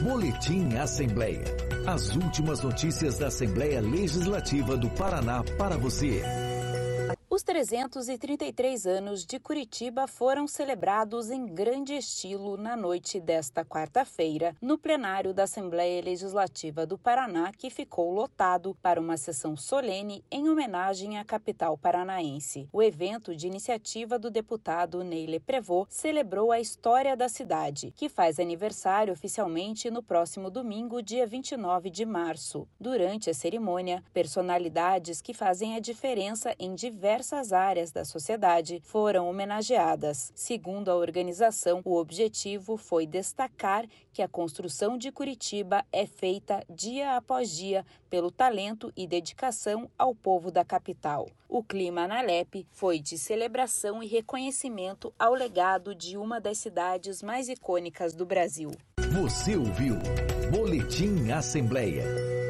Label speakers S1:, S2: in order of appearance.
S1: Boletim Assembleia. As últimas notícias da Assembleia Legislativa do Paraná para você.
S2: Os 333 anos de Curitiba foram celebrados em grande estilo na noite desta quarta-feira, no plenário da Assembleia Legislativa do Paraná, que ficou lotado para uma sessão solene em homenagem à capital paranaense. O evento, de iniciativa do deputado Neile Prevot, celebrou a história da cidade, que faz aniversário oficialmente no próximo domingo, dia 29 de março. Durante a cerimônia, personalidades que fazem a diferença em diversas áreas da sociedade foram homenageadas. Segundo a organização, o objetivo foi destacar que a construção de Curitiba é feita dia após dia pelo talento e dedicação ao povo da capital. O clima na LEP foi de celebração e reconhecimento ao legado de uma das cidades mais icônicas do Brasil.
S1: Você ouviu Boletim Assembleia.